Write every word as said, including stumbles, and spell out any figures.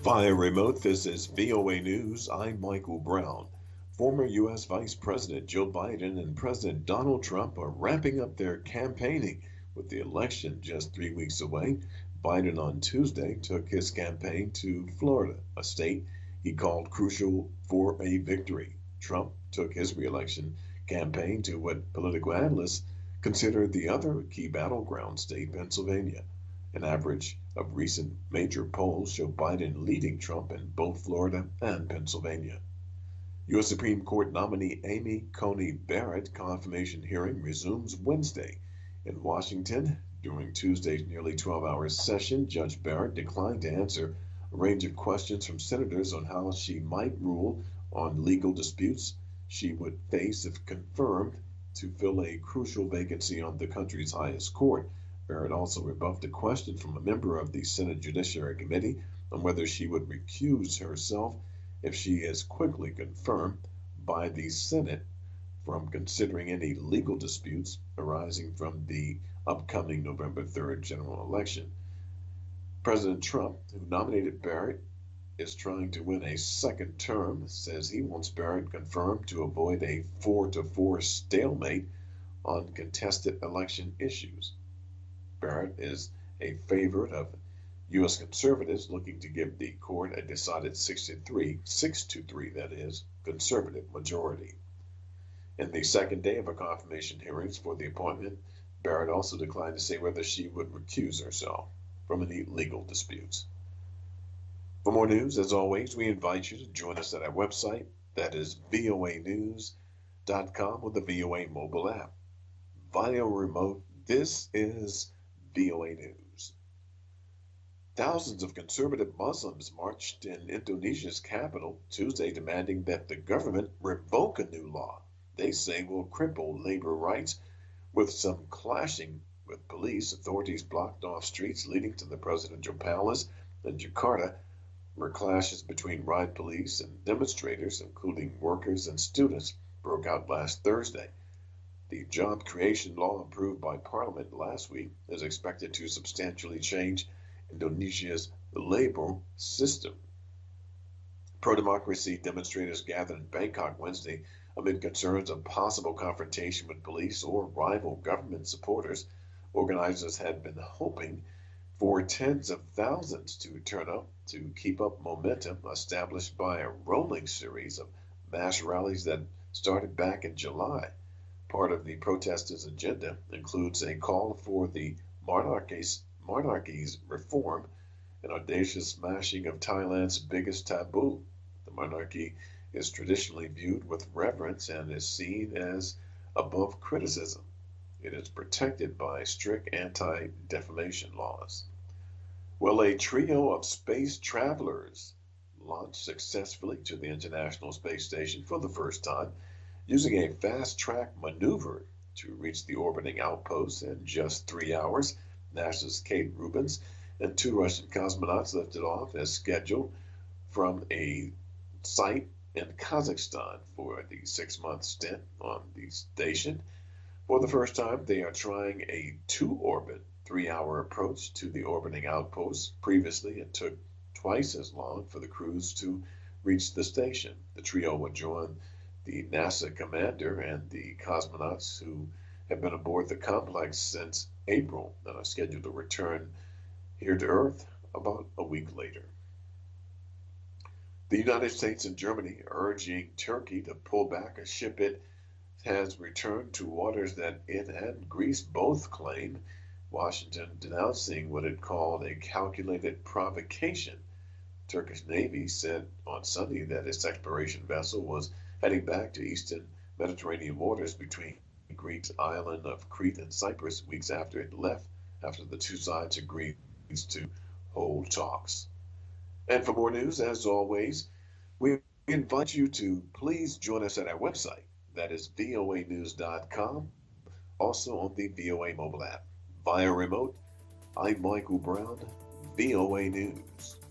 Via remote, this is V O A News. I'm Michael Brown. Former U S. Vice President Joe Biden and President Donald Trump are wrapping up their campaigning with the election just three weeks away. Biden on Tuesday took his campaign to Florida, a state he called crucial for a victory. Trump took his reelection campaign to what political analysts consider the other key battleground state, Pennsylvania. An average of recent major polls show Biden leading Trump in both Florida and Pennsylvania. U S. Supreme Court nominee Amy Coney Barrett confirmation hearing resumes Wednesday in Washington. During Tuesday's nearly twelve-hour session, Judge Barrett declined to answer a range of questions from senators on how she might rule on legal disputes she would face if confirmed to fill a crucial vacancy on the country's highest court. Barrett also rebuffed a question from a member of the Senate Judiciary Committee on whether she would recuse herself if she is quickly confirmed by the Senate from considering any legal disputes arising from the upcoming November third general election. President Trump, who nominated Barrett, is trying to win a second term, says he wants Barrett confirmed to avoid a four to four stalemate on contested election issues. Barrett is a favorite of U S conservatives looking to give the court a decided six to three, six to three, that is, conservative majority. In the second day of her confirmation hearings for the appointment, Barrett also declined to say whether she would recuse herself from any legal disputes. For more news, as always, we invite you to join us at our website, that is V O A news dot com, with the V O A mobile app. Via remote, this is V O A News. Thousands of conservative Muslims marched in Indonesia's capital Tuesday demanding that the government revoke a new law they say will cripple labor rights. With some clashing with police, authorities blocked off streets leading to the presidential palace in Jakarta, where clashes between riot police and demonstrators, including workers and students, broke out last Thursday. The job creation law approved by Parliament last week is expected to substantially change Indonesia's labor system. Pro-democracy demonstrators gathered in Bangkok Wednesday amid concerns of possible confrontation with police or rival government supporters. Organizers had been hoping for tens of thousands to turn up to keep up momentum established by a rolling series of mass rallies that started back in July. Part of the protesters' agenda includes a call for the monarchy's, monarchy's reform, an audacious smashing of Thailand's biggest taboo. The monarchy is traditionally viewed with reverence and is seen as above criticism. It is protected by strict anti-defamation laws. Well, a trio of space travelers launched successfully to the International Space Station for the first time, using a fast-track maneuver to reach the orbiting outpost in just three hours. NASA's Kate Rubins and two Russian cosmonauts lifted off as scheduled from a site in Kazakhstan for the six-month stint on the station. For the first time, they are trying a two-orbit, three-hour approach to the orbiting outpost. Previously, it took twice as long for the crews to reach the station. The trio would join the NASA commander and the cosmonauts who have been aboard the complex since April and are scheduled to return here to Earth about a week later. The United States and Germany urging Turkey to pull back a ship it has returned to waters that it and Greece both claim. Washington denouncing what it called a calculated provocation. Turkish Navy said on Sunday that its exploration vessel was heading back to eastern Mediterranean waters between Greece's island of Crete and Cyprus weeks after it left, after the two sides agreed to hold talks. And for more news, as always, we invite you to please join us at our website, that is V O A news dot com, also on the V O A mobile app. Via remote, I'm Michael Brown, V O A News.